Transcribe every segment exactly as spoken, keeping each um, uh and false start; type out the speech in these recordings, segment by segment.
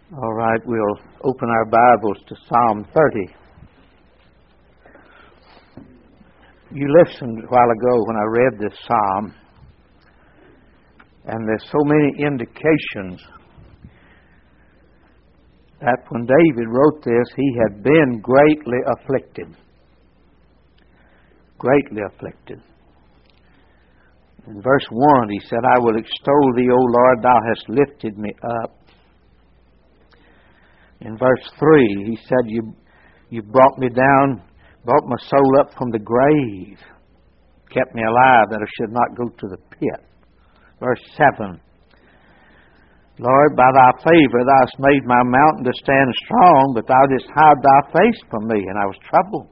All right, we'll open our Bibles to Psalm thirty. You listened a while ago when I read this psalm, and there's so many indications that when David wrote this, he had been greatly afflicted. Greatly afflicted. In verse one, he said, I will extol thee, O Lord, thou hast lifted me up. In verse three, he said, you, you brought me down, brought my soul up from the grave, kept me alive that I should not go to the pit. Verse seven, Lord, by thy favor thou hast made my mountain to stand strong, but thou didst hide thy face from me, and I was troubled.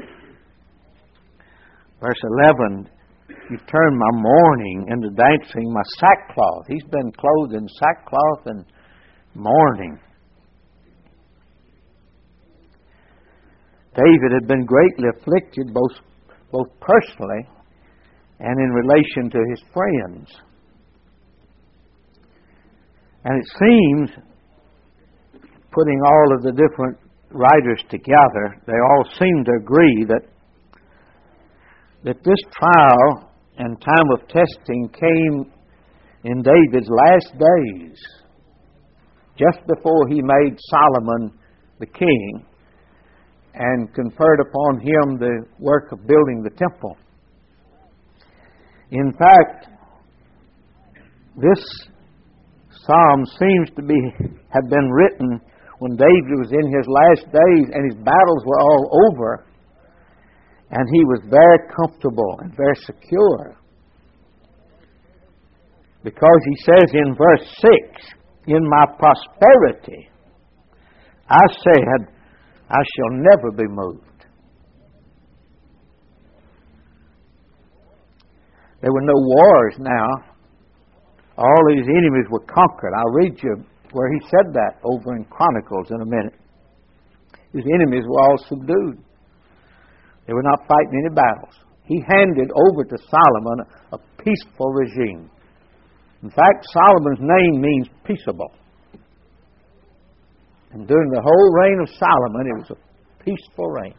Verse eleven, you turned my mourning into dancing, my sackcloth. He's been clothed in sackcloth and mourning. David had been greatly afflicted both, both personally and in relation to his friends. And it seems, putting all of the different writers together, they all seem to agree that, that this trial and time of testing came in David's last days, just before he made Solomon the king and conferred upon him the work of building the temple. In fact, this psalm seems to be have been written when David was in his last days and his battles were all over, and he was very comfortable and very secure. Because he says in verse six, in my prosperity, I said, I shall never be moved. There were no wars now. All his enemies were conquered. I'll read you where he said that over in Chronicles in a minute. His enemies were all subdued. They were not fighting any battles. He handed over to Solomon a peaceful regime. In fact, Solomon's name means peaceable. And during the whole reign of Solomon, it was a peaceful reign.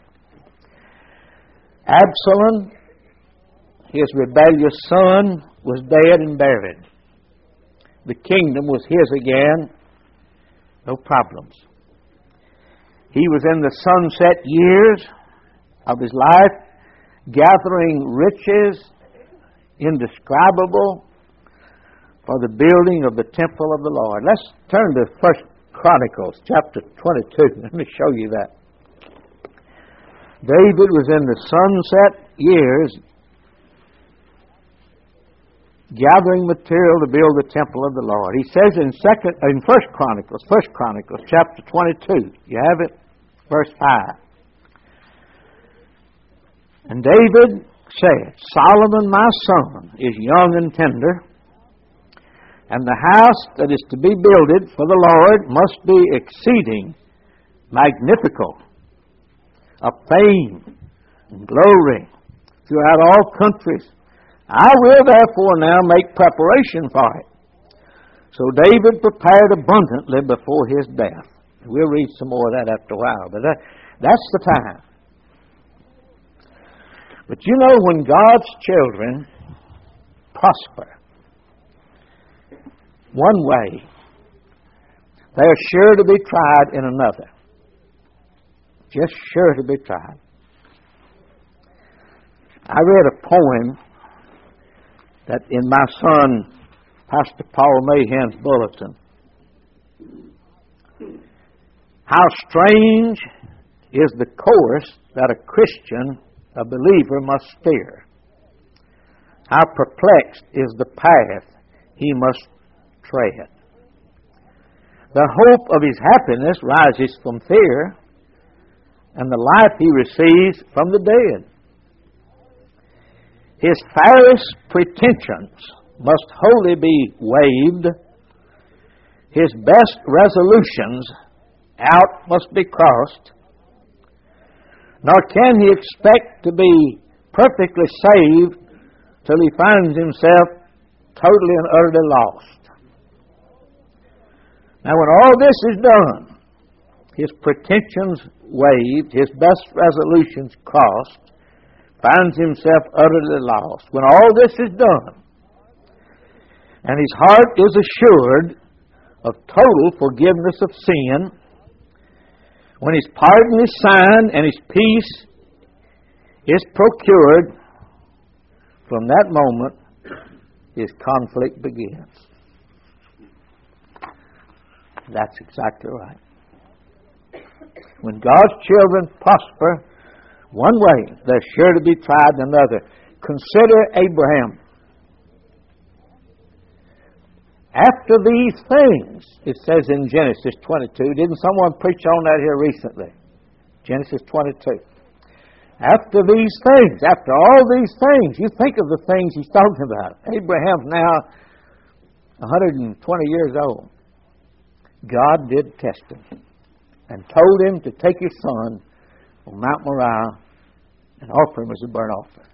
Absalom, his rebellious son, was dead and buried. The kingdom was his again. No problems. He was in the sunset years of his life, gathering riches indescribable for the building of the temple of the Lord. Let's turn to First Chronicles chapter twenty-two. Let me show you that. David was in the sunset years gathering material to build the temple of the Lord. He says in second in First Chronicles, First Chronicles chapter twenty-two. You have it? Verse five. And David said, Solomon my son is young and tender, and the house that is to be builded for the Lord must be exceeding magnificent, of fame and glory throughout all countries. I will therefore now make preparation for it. So David prepared abundantly before his death. We'll read some more of that after a while, but that, that's the time. But you know, when God's children prosper one way, they're sure to be tried in another. Just sure to be tried. I read a poem that in my son, Pastor Paul Mahan's bulletin. How strange is the course that a Christian, a believer, must steer. How perplexed is the path he must tread. The hope of his happiness rises from fear, and the life he receives from the dead. His fairest pretensions must wholly be waived. His best resolutions out must be crossed. Nor can he expect to be perfectly saved till he finds himself totally and utterly lost. Now, when all this is done, his pretensions waived, his best resolutions crossed, finds himself utterly lost. When all this is done, and his heart is assured of total forgiveness of sin, when his pardon is signed and his peace is procured, from that moment his conflict begins. That's exactly right. When God's children prosper one way, they're sure to be tried another. Consider Abraham. After these things, it says in Genesis twenty-two. Didn't someone preach on that here recently? Genesis twenty-two. After these things, after all these things, you think of the things he's talking about. Abraham's now one hundred twenty years old. God did test him and told him to take his son on Mount Moriah and offer him as a burnt offering.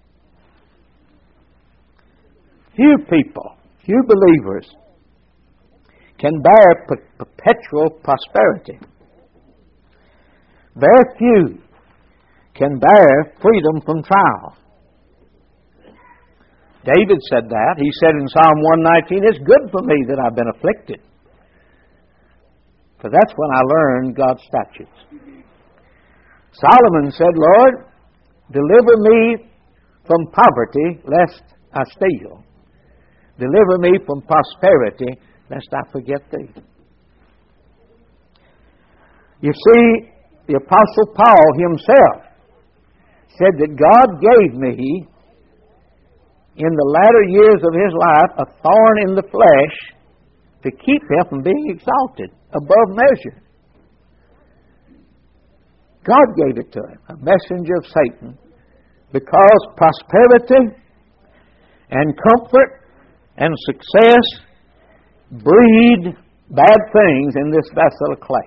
Few people, few believers can bear per- perpetual prosperity. Very few can bear freedom from trial. David said that. He said in Psalm one nineteen, "It's good for me that I've been afflicted, for that's when I learned God's statutes." Solomon said, "Lord, deliver me from poverty, lest I steal. Deliver me from prosperity, lest I forget thee." You see, the Apostle Paul himself said that God gave me, in the latter years of his life, a thorn in the flesh to keep him from being exalted above measure. God gave it to him, a messenger of Satan, because prosperity and comfort and success breed bad things in this vessel of clay.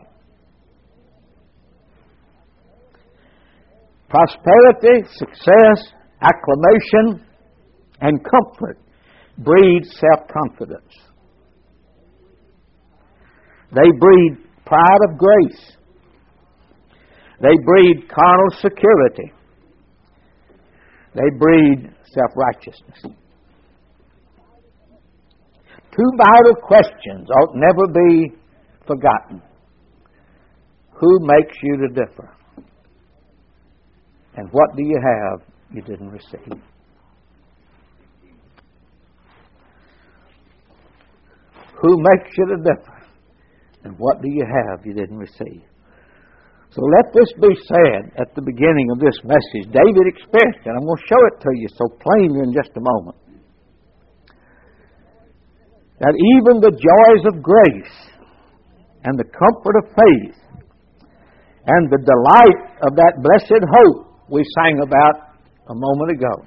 Prosperity, success, acclamation, and comfort breed self-confidence. They breed pride of grace. They breed carnal security. They breed self-righteousness. Two vital questions ought never be forgotten. Who makes you to differ? And what do you have you didn't receive? Who makes you to differ? And what do you have you didn't receive? So let this be said at the beginning of this message. David expressed it. I'm going to show it to you so plainly in just a moment. That even the joys of grace and the comfort of faith and the delight of that blessed hope we sang about a moment ago,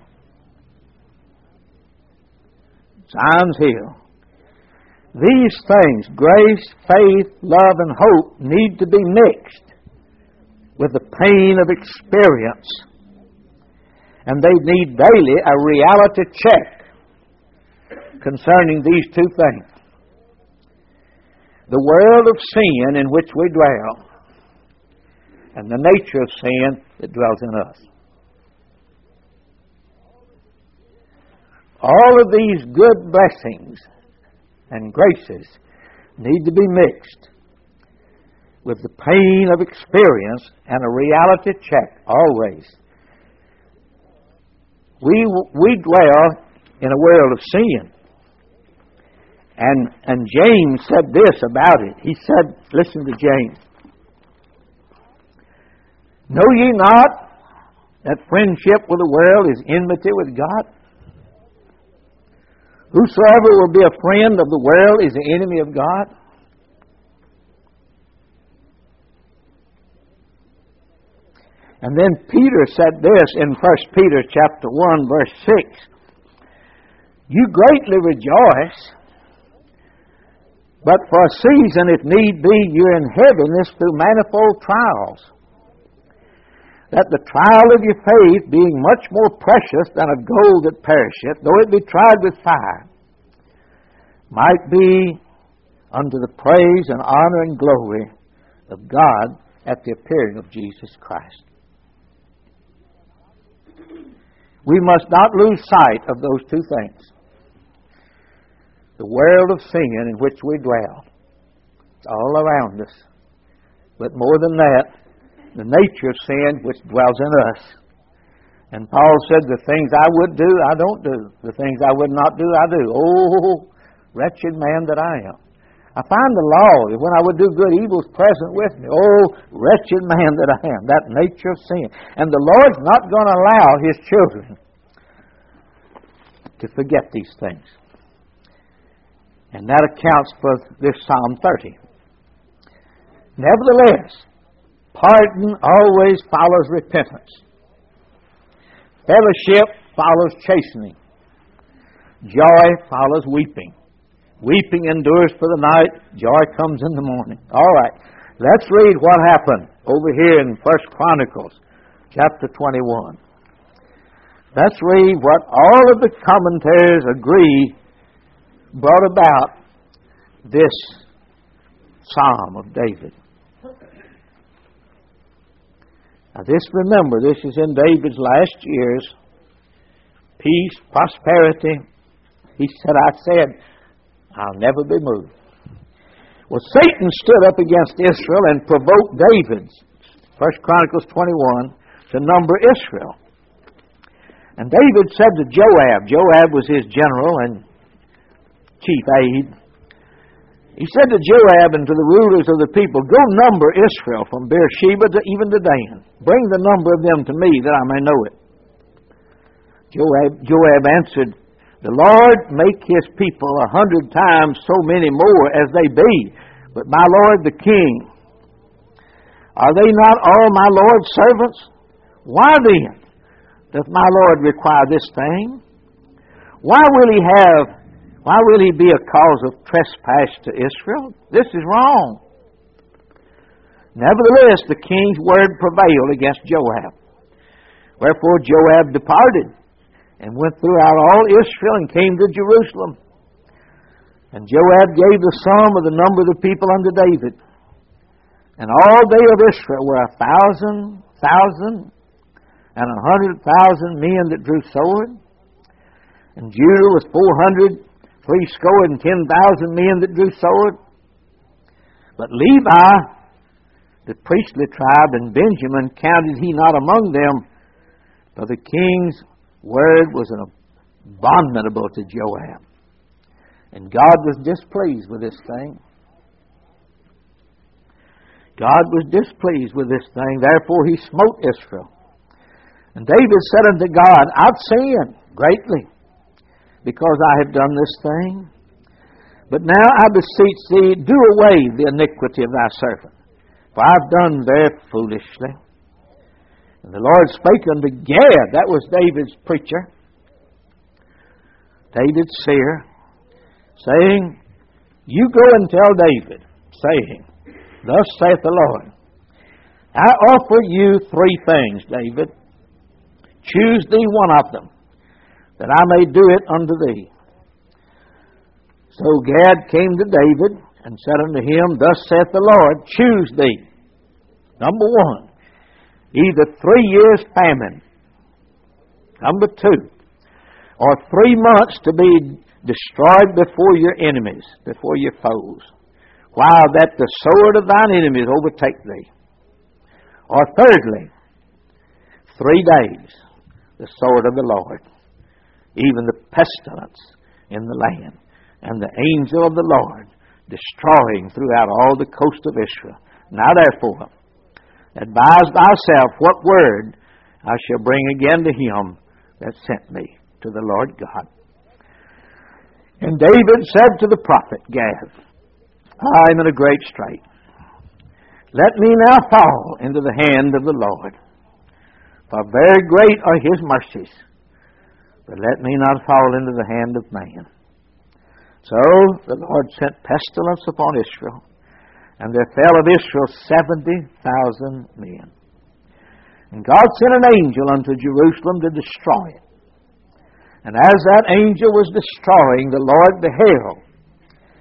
Zion's Hill, these things, grace, faith, love, and hope, need to be mixed with the pain of experience. And they need daily a reality check concerning these two things. The world of sin in which we dwell and the nature of sin that dwells in us. All of these good blessings and graces need to be mixed with the pain of experience and a reality check always. We we dwell in a world of sin. And, and James said this about it. He said, listen to James. "Know ye not that friendship with the world is enmity with God? Whosoever will be a friend of the world is the enemy of God." And then Peter said this in First Peter chapter one, verse six. "You greatly rejoice, but for a season, if need be, you're in heaviness through manifold trials, that the trial of your faith, being much more precious than of gold that perisheth, though it be tried with fire, might be unto the praise and honor and glory of God at the appearing of Jesus Christ. We must not lose sight of those two things. The world of sin in which we dwell, it's all around us. But more than that, the nature of sin which dwells in us. And Paul said, the things I would do, I don't do. The things I would not do, I do. Oh, wretched man that I am. I find the law that when I would do good, evil's present with me. Oh, wretched man that I am. That nature of sin. And the Lord's not going to allow His children to forget these things. And that accounts for this Psalm thirty. Nevertheless, pardon always follows repentance. Fellowship follows chastening. Joy follows weeping. Weeping endures for the night. Joy comes in the morning. All right. Let's read what happened over here in First Chronicles, chapter twenty-one. Let's read what all of the commentaries agree brought about this Psalm of David. Now this, remember, this is in David's last years. Peace, prosperity. He said, I said, I'll never be moved. Well, Satan stood up against Israel and provoked David, First Chronicles twenty-one, to number Israel. And David said to Joab, Joab was his general and chief aide, he said to Joab and to the rulers of the people, go number Israel from Beersheba to even to Dan. Bring the number of them to me that I may know it. Joab, Joab answered, the Lord make His people a hundred times so many more as they be, but my Lord the king, are they not all my Lord's servants? Why then doth my Lord require this thing? Why will He have Why will He be a cause of trespass to Israel? This is wrong. Nevertheless, the king's word prevailed against Joab. Wherefore Joab departed and went throughout all Israel and came to Jerusalem. And Joab gave the sum of the number of the people unto David. And all they of Israel were a thousand, thousand, and a hundred thousand men that drew sword. And Judah was four hundred, three score and ten thousand men that drew sword. But Levi, the priestly tribe, and Benjamin counted he not among them, for the king's word was an abominable to Joab. And God was displeased with this thing. God was displeased with this thing, therefore He smote Israel. And David said unto God, I've sinned greatly, because I have done this thing. But now I beseech Thee, do away the iniquity of Thy servant, for I have done very foolishly. And the Lord spake unto Gad, that was David's preacher, David's seer, saying, you go and tell David, saying, thus saith the Lord, I offer you three things, David. Choose thee one of them, that I may do it unto thee. So Gad came to David and said unto him, thus saith the Lord, choose thee. Number one, either three years famine. Number two, or three months to be destroyed before your enemies, before your foes, while that the sword of thine enemies overtake thee. Or thirdly, three days, the sword of the Lord, even the pestilence in the land, and the angel of the Lord destroying throughout all the coast of Israel. Now therefore, advise thyself what word I shall bring again to him that sent me, to the Lord God. And David said to the prophet Gad, I am in a great strait. Let me now fall into the hand of the Lord, for very great are His mercies, but let me not fall into the hand of man. So the Lord sent pestilence upon Israel, and there fell of Israel seventy thousand men. And God sent an angel unto Jerusalem to destroy it. And as that angel was destroying, the Lord beheld,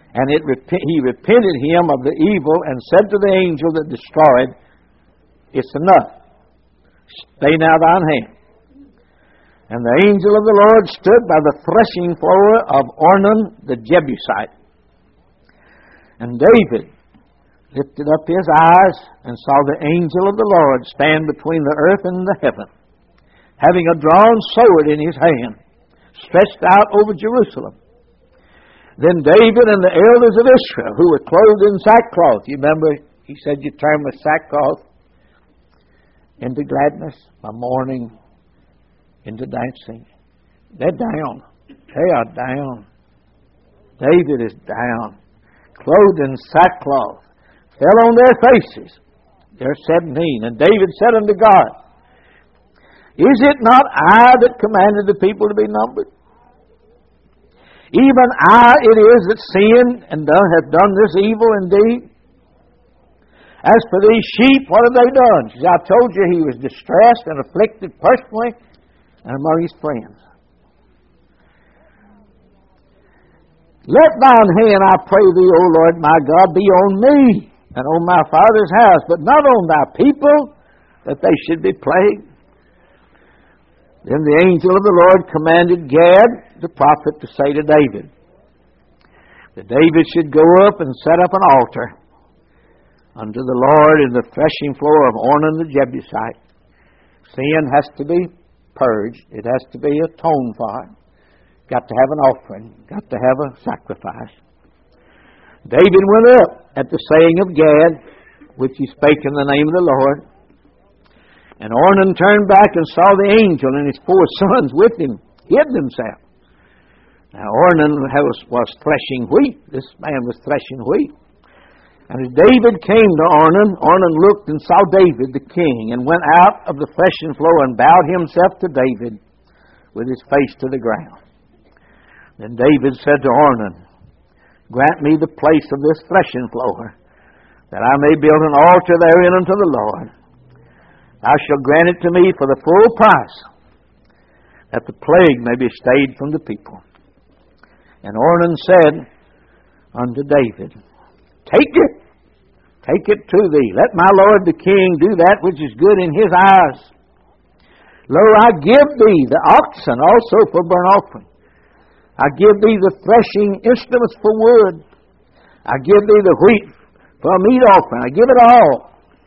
And it rep- he repented him of the evil and said to the angel that destroyed, it's enough. Stay now thine hand. And the angel of the Lord stood by the threshing floor of Ornan the Jebusite. And David lifted up his eyes and saw the angel of the Lord stand between the earth and the heaven, having a drawn sword in his hand, stretched out over Jerusalem. Then David and the elders of Israel, who were clothed in sackcloth, you remember he said you turn with sackcloth into gladness, by mourning into dancing. They're down. They are down. David is down, clothed in sackcloth, fell on their faces. Verse seventeen. And David said unto God, is it not I that commanded the people to be numbered? Even I it is that sinned and done, hath done this evil indeed. As for these sheep, what have they done? She said, I told you he was distressed and afflicted personally and among his friends. Let thine hand, I pray thee, O Lord my God, be on me and on my father's house, but not on thy people, that they should be plagued. Then the angel of the Lord commanded Gad, the prophet, to say to David, that David should go up and set up an altar unto the Lord in the threshing floor of Ornan the Jebusite. Sin has to be purged. It has to be atoned for. Got to have an offering. Got to have a sacrifice. David went up at the saying of Gad, which he spake in the name of the Lord. And Ornan turned back and saw the angel and his four sons with him, hid themselves. Now Ornan was, was threshing wheat. This man was threshing wheat. And as David came to Ornan, Ornan looked and saw David the king, and went out of the threshing floor and bowed himself to David with his face to the ground. Then David said to Ornan, grant me the place of this threshing floor, that I may build an altar therein unto the Lord. Thou shalt grant it to me for the full price, that the plague may be stayed from the people. And Ornan said unto David, take it, take it to thee. Let my lord the king do that which is good in his eyes. Lo, I give thee the oxen also for burnt offering. I give thee the threshing instruments for wood. I give thee the wheat for a meat offering. I give it all.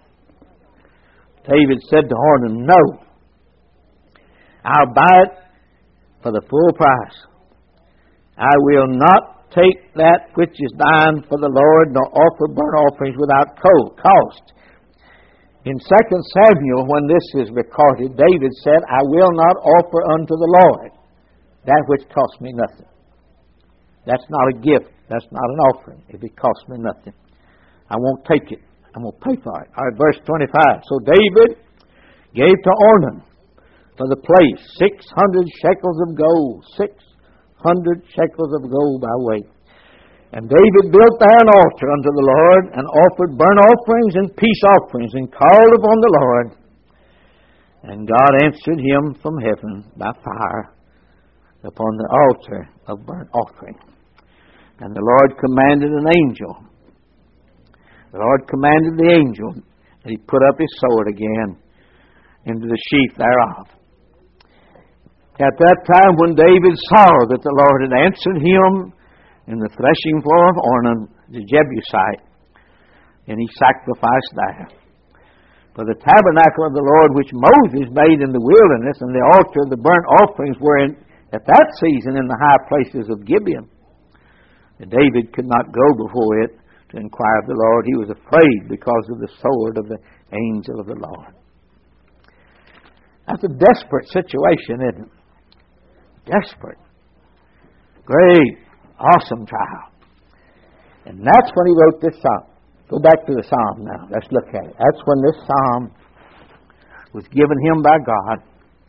David said to Ornan, no, I'll buy it for the full price. I will not take that which is thine for the Lord, nor offer burnt offerings without cost. In Second Samuel, when this is recorded, David said, I will not offer unto the Lord that which costs me nothing. That's not a gift. That's not an offering. If it costs me nothing, I won't take it. I'm going to pay for it. All right, verse twenty-five. So David gave to Ornan for the place six hundred shekels of gold, six hundred shekels of gold by weight. And David built there an altar unto the Lord, and offered burnt offerings and peace offerings, and called upon the Lord. And God answered him from heaven by fire upon the altar of burnt offering. And the Lord commanded an angel. The Lord commanded the angel, and he put up his sword again into the sheath thereof. At that time when David saw that the Lord had answered him in the threshing floor of Ornan the Jebusite, and he sacrificed there. For the tabernacle of the Lord which Moses made in the wilderness, and the altar of the burnt offerings were in, at that season in the high places of Gibeon. And David could not go before it to inquire of the Lord. He was afraid because of the sword of the angel of the Lord. That's a desperate situation, isn't it? Desperate. Great, awesome trial. And that's when he wrote this psalm. Go back to the psalm now. Let's look at it. That's when this psalm was given him by God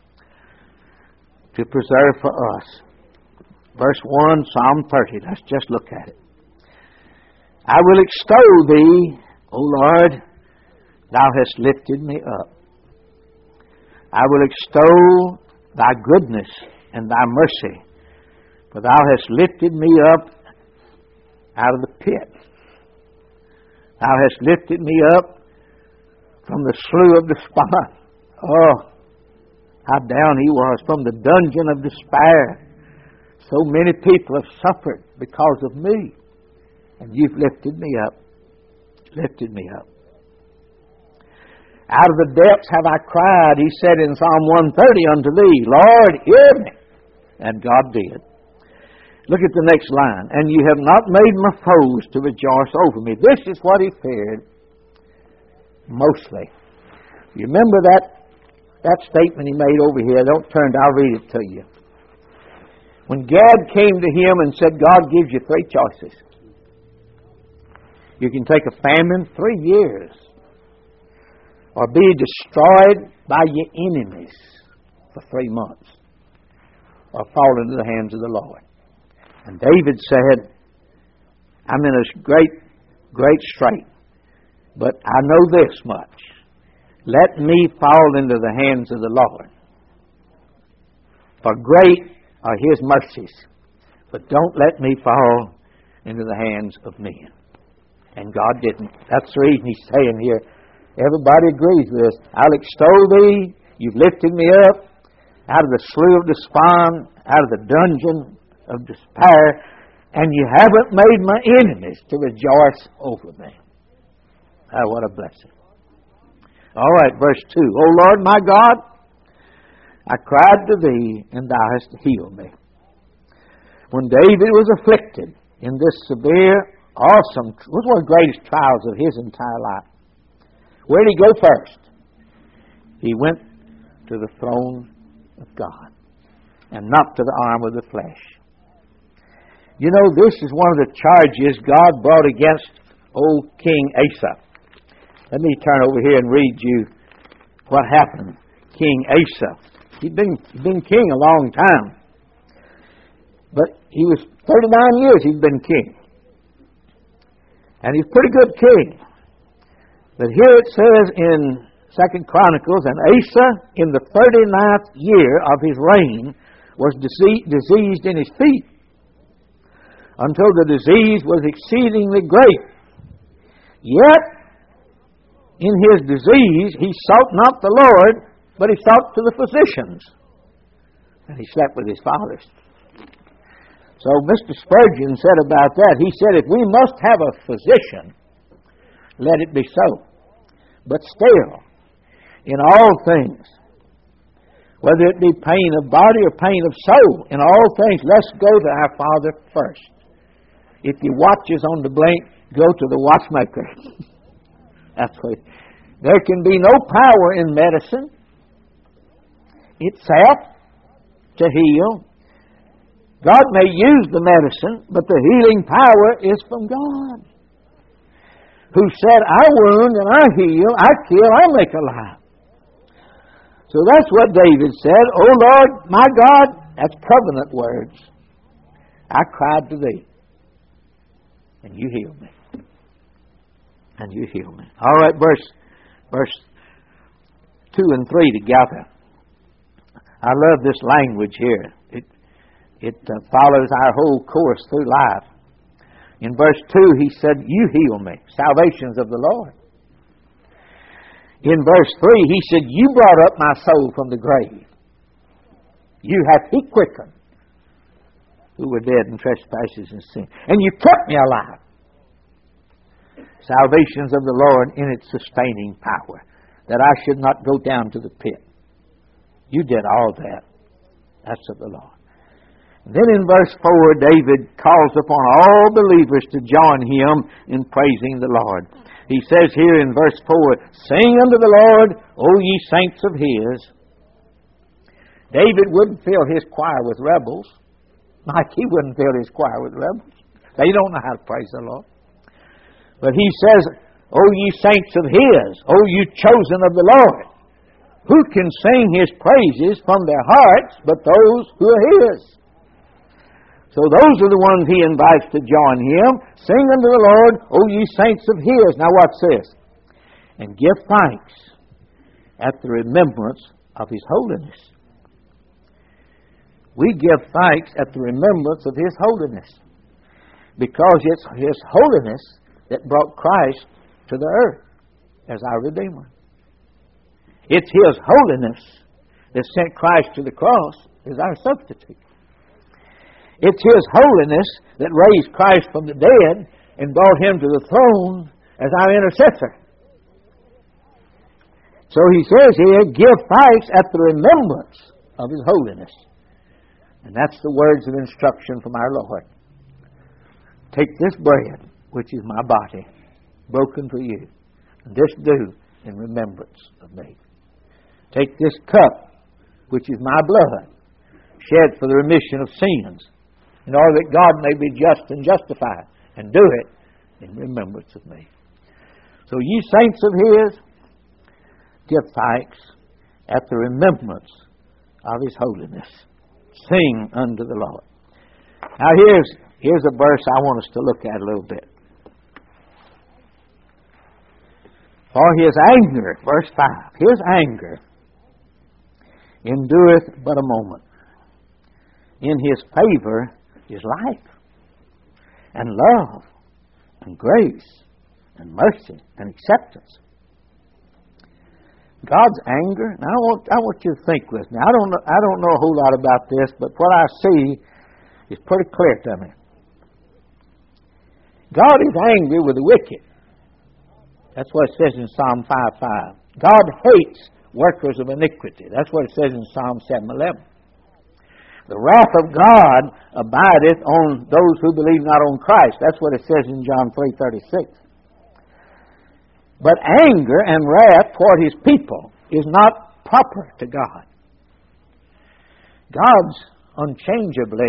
to preserve for us. Verse one, Psalm thirty. Let's just look at it. I will extol thee, O Lord, thou hast lifted me up. I will extol thy goodness and thy mercy, for thou hast lifted me up out of the pit. Thou hast lifted me up from the slough of despond. Oh, how down he was, from the dungeon of despair. So many people have suffered because of me. And you've lifted me up. Lifted me up. Out of the depths have I cried, he said in Psalm one thirty, unto thee, Lord, hear me. And God did. Look at the next line. And you have not made my foes to rejoice over me. This is what he feared mostly. You remember that, that statement he made over here? Don't turn, I'll read it to you. When Gad came to him and said, God gives you three choices. You can take a famine, three years, or be destroyed by your enemies for three months, or fall into the hands of the Lord. And David said, I'm in a great, great strait, but I know this much. Let me fall into the hands of the Lord. For great are His mercies, but don't let me fall into the hands of men. And God didn't. That's the reason He's saying here, everybody agrees with this. I'll extol thee. You've lifted me up out of the slough of despond, out of the dungeon of despair, and you haven't made my enemies to rejoice over me. Oh, what a blessing. All right, verse two. O Lord my God, I cried to thee, and thou hast healed me. When David was afflicted in this severe, awesome, it was one of the greatest trials of his entire life. Where did he go first? He went to the throne of God and not to the arm of the flesh. You know, this is one of the charges God brought against old King Asa. Let me turn over here and read you what happened. King Asa. He'd been, been king a long time. But he was thirty-nine years he'd been king. And he's a pretty good king. But here it says in Second Chronicles, and Asa in the thirty-ninth year of his reign was dise- diseased in his feet, until the disease was exceedingly great. Yet, in his disease, he sought not the Lord, but he sought to the physicians. And he slept with his fathers. So Mister Spurgeon said about that, he said, if we must have a physician, let it be so. But still, in all things, whether it be pain of body or pain of soul, in all things, let's go to our Father first. If your watch is on the blink, go to the watchmaker. That's what. There can be no power in medicine itself to heal. God may use the medicine, but the healing power is from God, who said, I wound and I heal, I kill, I make alive. So that's what David said. O Lord, my God, that's covenant words. I cried to thee, and you healed me. And you healed me. All right, verse, verse two and three together. I love this language here. It, it uh, follows our whole course through life. In verse two, he said, you heal me. Salvation's of the Lord. In verse three, he said, you brought up my soul from the grave. You have he quickened who were dead in trespasses and sin. And you kept me alive. Salvation's of the Lord in its sustaining power, that I should not go down to the pit. You did all that. That's of the Lord. Then in verse four, David calls upon all believers to join him in praising the Lord. He says here in verse four, sing unto the Lord, O ye saints of His. David wouldn't fill his choir with rebels, like he wouldn't fill his choir with rebels. They don't know how to praise the Lord. But he says, O ye saints of His, O you chosen of the Lord. Who can sing His praises from their hearts but those who are His? So those are the ones He invites to join Him. Sing unto the Lord, O ye saints of His. Now watch this. And give thanks at the remembrance of His holiness. We give thanks at the remembrance of His holiness. because it's His holiness that brought Christ to the earth as our Redeemer. It's His holiness that sent Christ to the cross as our substitute. It's His holiness that raised Christ from the dead and brought Him to the throne as our intercessor. So He says here, give thanks at the remembrance of His holiness. And that's the words of instruction from our Lord. Take this bread, which is my body, broken for you, and this do in remembrance of me. Take this cup, which is my blood, shed for the remission of sins, in order that God may be just and justified, and do it in remembrance of me. So ye saints of His, give thanks at the remembrance of His holiness. Sing unto the Lord. Now here's, here's a verse I want us to look at a little bit. For His anger, verse five, His anger endureth but a moment. In His favor is life, and love, and grace, and mercy, and acceptance. God's anger, and I want, I want you to think with me. I don't know, I don't know a whole lot about this, but what I see is pretty clear to me. God is angry with the wicked. That's what it says in Psalm five five. God hates workers of iniquity. That's what it says in Psalm seven eleven. The wrath of God abideth on those who believe not on Christ. That's what it says in John three thirty-six. But anger and wrath toward His people is not proper to God. God's unchangeably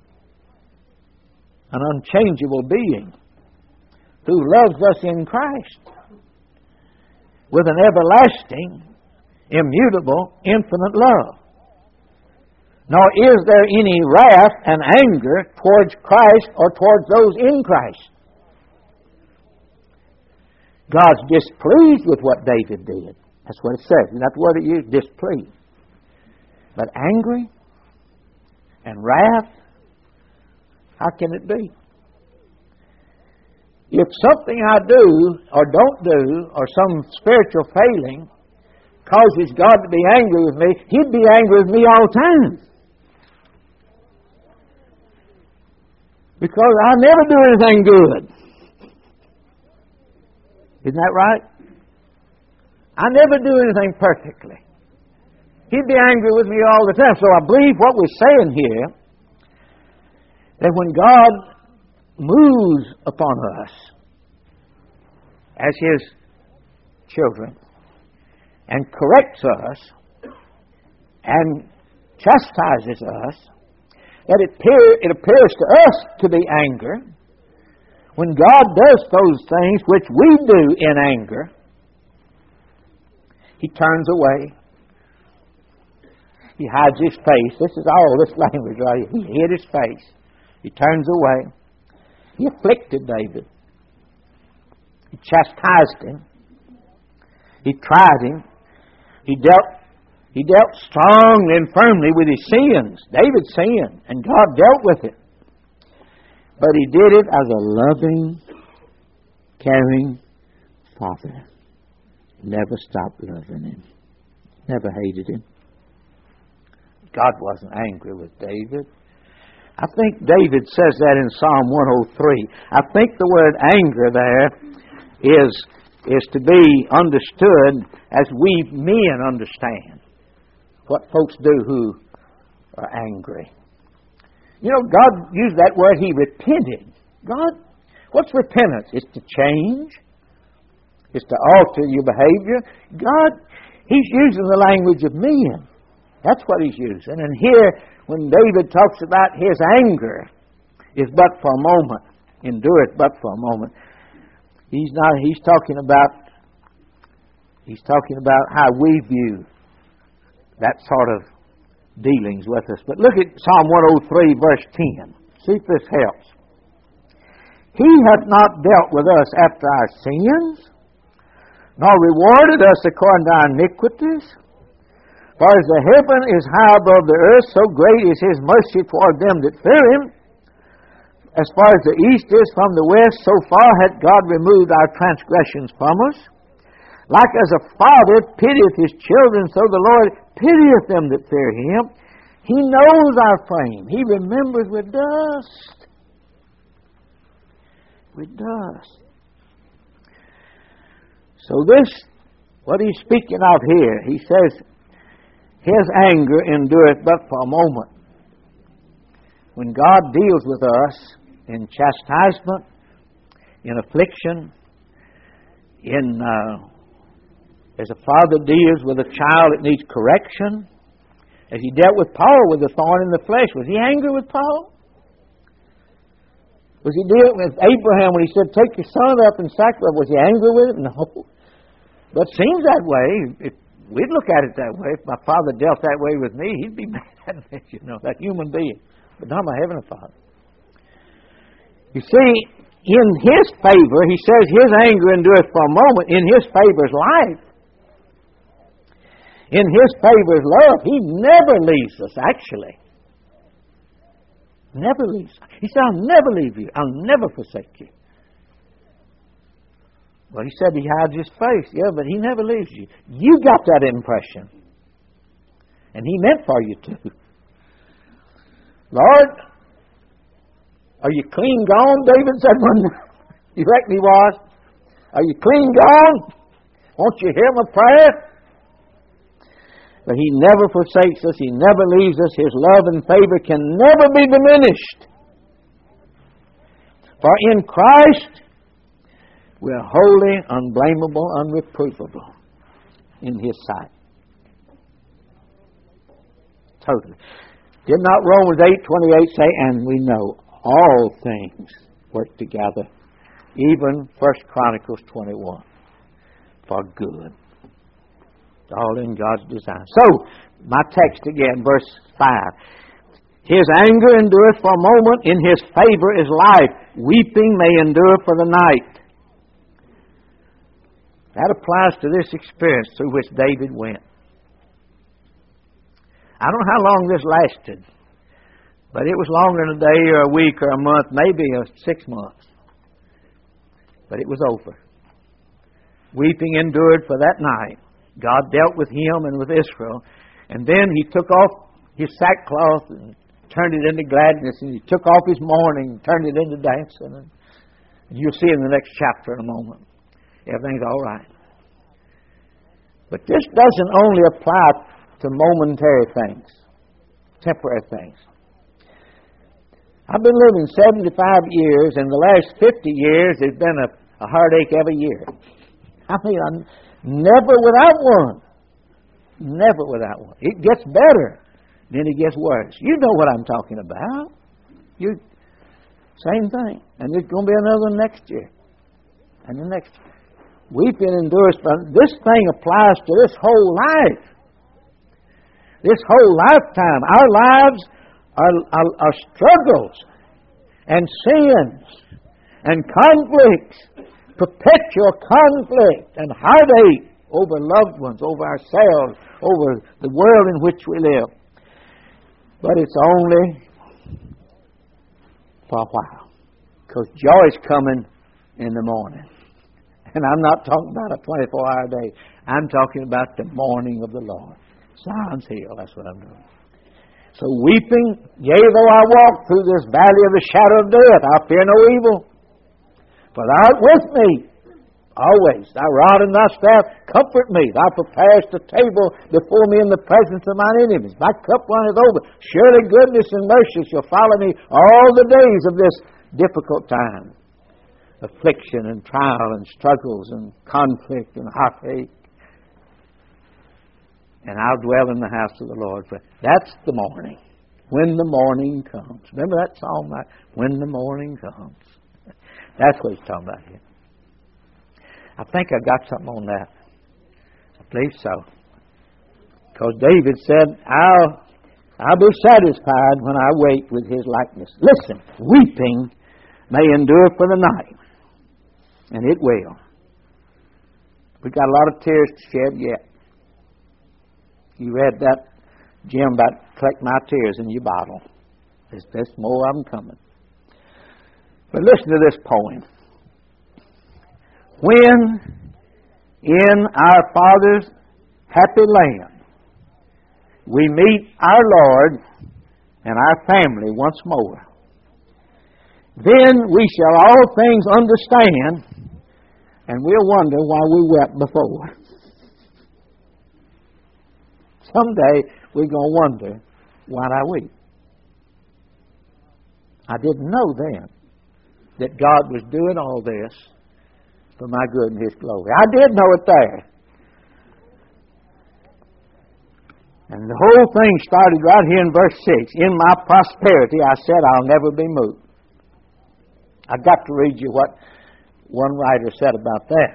an unchangeable being who loves us in Christ with an everlasting, immutable, infinite love. Nor is there any wrath and anger towards Christ or towards those in Christ. God's displeased with what David did. That's what it says. Isn't that the word it used? Displeased. But angry and wrath, how can it be? If something I do or don't do or some spiritual failing causes God to be angry with me, He'd be angry with me all the time. Because I never do anything good. Isn't that right? I never do anything perfectly. He'd be angry with me all the time. So I believe what we're saying here, that when God moves upon us as His children and corrects us and chastises us, that it, appear, it appears to us to be anger. When God does those things which we do in anger, He turns away. He hides His face. This is all this language right here. He hid His face. He turns away. He afflicted David. He chastised him. He tried him. He dealt, he dealt strongly and firmly with his sins. David sinned, and God dealt with it. But He did it as a loving, caring Father. Never stopped loving him. Never hated him. God wasn't angry with David. I think David says that in Psalm one oh three. I think the word anger there is, is to be understood as we men understand what folks do who are angry. You know, God used that word, He repented. God, what's repentance? It's to change. It's to alter your behavior. God, He's using the language of men. That's what He's using. And here, when David talks about His anger is but for a moment, endureth but for a moment, He's not, He's talking about, He's talking about how we view that sort of dealings with us. But look at Psalm one oh three, verse ten. See if this helps. He hath not dealt with us after our sins, nor rewarded us according to our iniquities. For as the heaven is high above the earth, so great is His mercy toward them that fear Him. as far as the east is from the west, so far hath God removed our transgressions from us. Like as a father pitieth his children, so the Lord pitieth them that fear him. He knows our frame. He remembers we're dust. We're dust. So this, what he's speaking of here, he says, his anger endureth but for a moment. When God deals with us in chastisement, in affliction, in uh, as a father deals with a child that needs correction, as he dealt with Paul with the thorn in the flesh, was he angry with Paul? Was he dealing with Abraham when he said, "Take your son up and sacrifice"? Was he angry with him? No. But it seems that way. If we'd look at it that way. If my father dealt that way with me, he'd be mad at me, you know, that human being. But not my heavenly Father. You see, in his favor, he says his anger endureth for a moment. In his favor is life. In his favor is love. He never leaves us, actually. Never leaves us. He said, "I'll never leave you. I'll never forsake you." Well, he said he hides his face. Yeah, but he never leaves you. You got that impression. And he meant for you to. "Lord, are you clean gone?" David said one night. You reckon he was? "Are you clean gone? Won't you hear my prayer?" But he never forsakes us. He never leaves us. His love and favor can never be diminished. For in Christ we are holy, unblameable, unreprovable in his sight. Totally. Did not Romans eight twenty-eight say, "And we know all things work together," even First Chronicles twenty-one, for good. All in God's design. So, my text again, verse five. His anger endureth for a moment, in his favor is life. Weeping may endure for the night. That applies to this experience through which David went. I don't know how long this lasted, but it was longer than a day or a week or a month, maybe six months. But it was over. Weeping endured for that night. God dealt with him and with Israel. And then he took off his sackcloth and turned it into gladness. And he took off his mourning and turned it into dancing. And you'll see in the next chapter in a moment. Everything's all right. But this doesn't only apply to momentary things, temporary things. I've been living seventy-five years, and the last fifty years there's been a, a heartache every year. I mean, I'm never without one. Never without one. It gets better, then it gets worse. You know what I'm talking about. You, same thing. And there's going to be another next year. And the next year. Weeping endures, but this thing applies to this whole life. This whole lifetime. Our lives are, are, are struggles and sins and conflicts, perpetual conflict and heartache over loved ones, over ourselves, over the world in which we live. But it's only for a while, because joy is coming in the morning. And I'm not talking about a twenty-four hour day. I'm talking about the morning of the Lord. Zion's Hill, that's what I'm doing. So weeping, yea, though I walk through this valley of the shadow of death, I fear no evil. For thou art with me always. Thy rod and thy staff comfort me. Thou preparest a table before me in the presence of mine enemies. My cup runneth over. Surely goodness and mercy shall follow me all the days of this difficult time. Affliction and trial and struggles and conflict and heartache. And I'll dwell in the house of the Lord. That's the morning. When the morning comes. Remember that song? Right? When the morning comes. That's what he's talking about here. I think I got something on that. I believe so. Because David said, I'll, I'll be satisfied when I wait with his likeness. Listen, weeping may endure for the night. And it will. We've got a lot of tears to shed yet. You read that, Jim, about collect my tears in your bottle. There's, there's more of them coming. But listen to this poem. When in our Father's happy land we meet our Lord and our family once more, then we shall all things understand, and we'll wonder why we wept before. Someday we're going to wonder, why'd I weep? I didn't know then that God was doing all this for my good and His glory. I did know it there. And the whole thing started right here in verse six. In my prosperity, I said, I'll never be moved. I've got to read you what one writer said about that.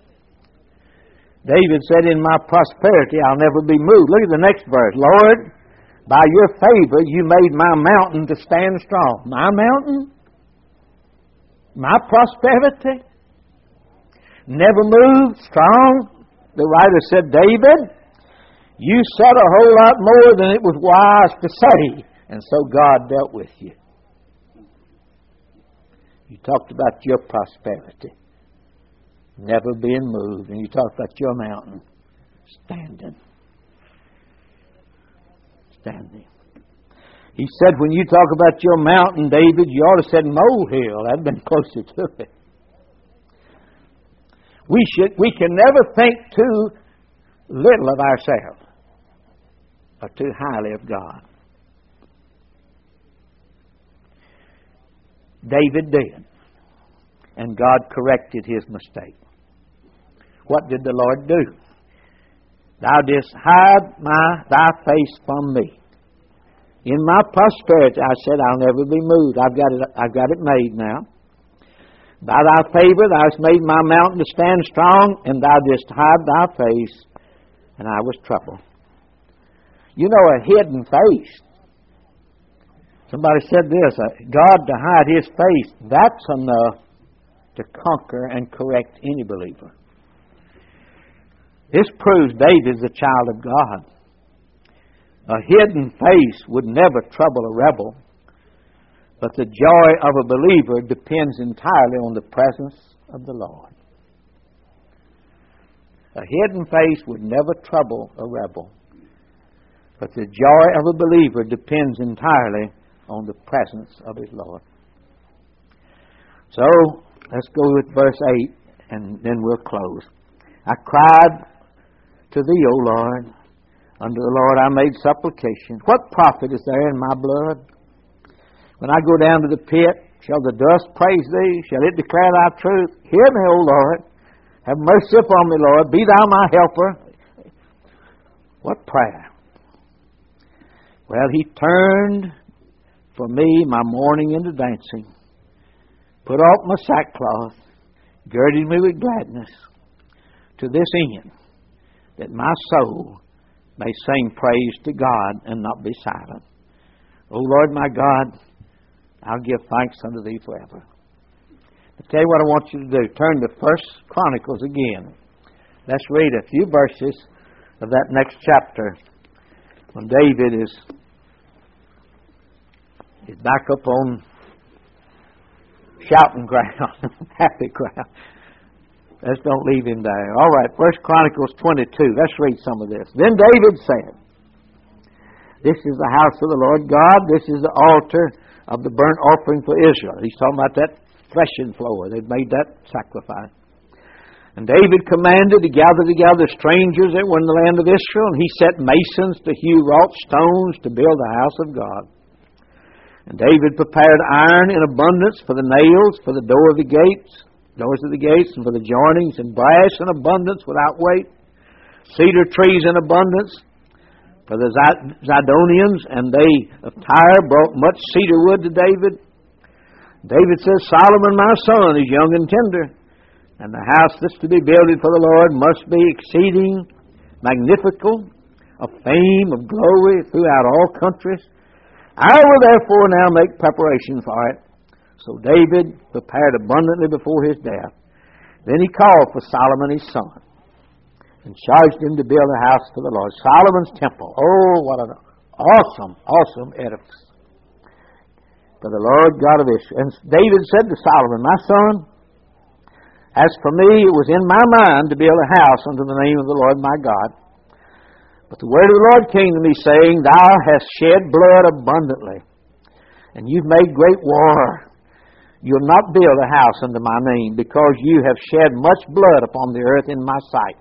David said, in my prosperity, I'll never be moved. Look at the next verse. Lord, by your favor, you made my mountain to stand strong. My mountain? My prosperity? Never moved, strong. The writer said, David, you said a whole lot more than it was wise to say, and so God dealt with you. You talked about your prosperity, never being moved, and you talked about your mountain standing. Standing. He said, when you talk about your mountain, David, you ought to have said molehill. That'd been closer to it. We should. We can never think too little of ourselves or too highly of God. David did, and God corrected his mistake. What did the Lord do? Thou didst hide my thy face from me. In my prosperity, I said, I'll never be moved. I've got it. I've got it made now. By thy favor, thou hast made my mountain to stand strong, and thou didst hide thy face, and I was troubled. You know, a hidden face. Somebody said this, God to hide His face, that's enough to conquer and correct any believer. This proves David's a child of God. A hidden face would never trouble a rebel, but the joy of a believer depends entirely on the presence of the Lord. A hidden face would never trouble a rebel, but the joy of a believer depends entirely on the presence of his Lord. So, let's go with verse eight, and then we'll close. I cried to Thee, O Lord. Unto the Lord I made supplication. What profit is there in my blood? When I go down to the pit, shall the dust praise Thee? Shall it declare Thy truth? Hear me, O Lord. Have mercy upon me, Lord. Be Thou my helper. What prayer? Well, He turned for me my mourning into dancing, put off my sackcloth, girded me with gladness, to this end, that my soul may sing praise to God and not be silent. O Lord my God, I'll give thanks unto Thee forever. I'll tell you what I want you to do. Turn to First Chronicles again. Let's read a few verses of that next chapter when David is, is back up on shouting ground, happy ground. Let's don't leave him there. All right, First Chronicles twenty-two. Let's read some of this. Then David said, This is the house of the Lord God. This is the altar of the burnt offering for Israel. He's talking about that threshing floor. They'd made that sacrifice. And David commanded to gather together strangers that were in the land of Israel, and he set masons to hew wrought stones to build the house of God. And David prepared iron in abundance for the nails, for the door of the gates, doors of the gates, and for the joinings, and brass in abundance without weight, cedar trees in abundance for the Zidonians, and they of Tyre brought much cedar wood to David. David says, Solomon my son is young and tender, and the house that's to be builded for the Lord must be exceeding magnificent, of fame, of glory throughout all countries. I will therefore now make preparation for it. So David prepared abundantly before his death. Then he called for Solomon his son and charged him to build a house for the Lord. Solomon's temple. Oh, what an awesome, awesome edifice. for the Lord God of Israel. And David said to Solomon, My son, as for me, it was in my mind to build a house unto the name of the Lord my God. But the word of the Lord came to me, saying, Thou hast shed blood abundantly, and you've made great war. You'll not build a house unto my name, because you have shed much blood upon the earth in my sight.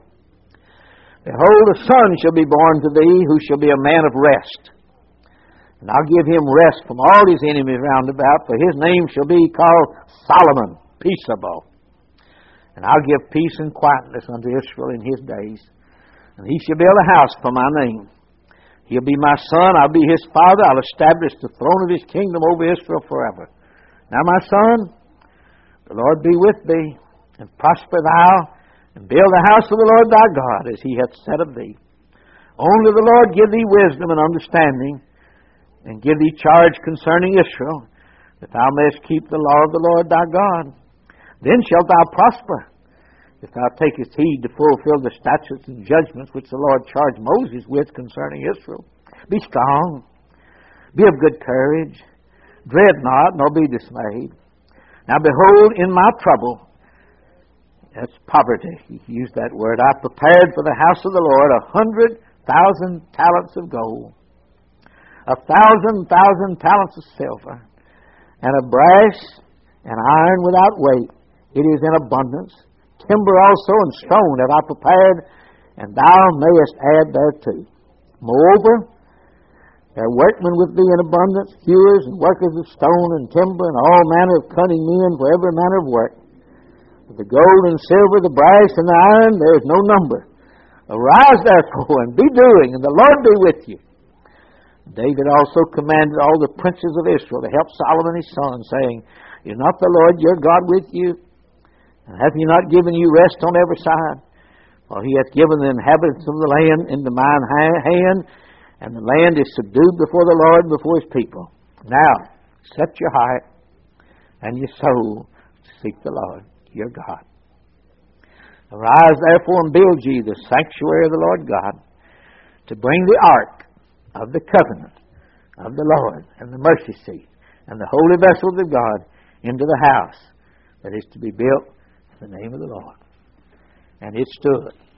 Behold, a son shall be born to thee, who shall be a man of rest. And I'll give him rest from all his enemies round about, for his name shall be called Solomon, peaceable. And I'll give peace and quietness unto Israel in his days. And he shall build a house for my name. He'll be my son, I'll be his father, I'll establish the throne of his kingdom over Israel forever. Now, my son, the Lord be with thee, and prosper thou, and build the house of the Lord thy God, as he hath said of thee. Only the Lord give thee wisdom and understanding, and give thee charge concerning Israel, that thou mayest keep the law of the Lord thy God. Then shalt thou prosper, if thou takest heed to fulfill the statutes and judgments which the Lord charged Moses with concerning Israel. Be strong, be of good courage, dread not, nor be dismayed. Now behold, in my trouble, that's poverty, he used that word, I prepared for the house of the Lord a hundred thousand talents of gold, a thousand thousand talents of silver, and of brass and iron without weight. It is in abundance. Timber also and stone have I prepared, and thou mayest add thereto. Moreover, there are workmen with thee in abundance, hewers and workers of stone and timber, and all manner of cunning men for every manner of work. But the gold and silver, the brass and the iron, there is no number. Arise therefore, and be doing, and the Lord be with you. David also commanded all the princes of Israel to help Solomon his son, saying, Is not the Lord your God with you? And hath he not given you rest on every side? For he hath given the inhabitants of the land into mine hand, and the land is subdued before the Lord and before his people. Now, set your heart and your soul to seek the Lord your God. Arise therefore and build ye the sanctuary of the Lord God, to bring the ark of the covenant of the Lord, and the mercy seat, and the holy vessels of God into the house that is to be built in the name of the Lord. And it stood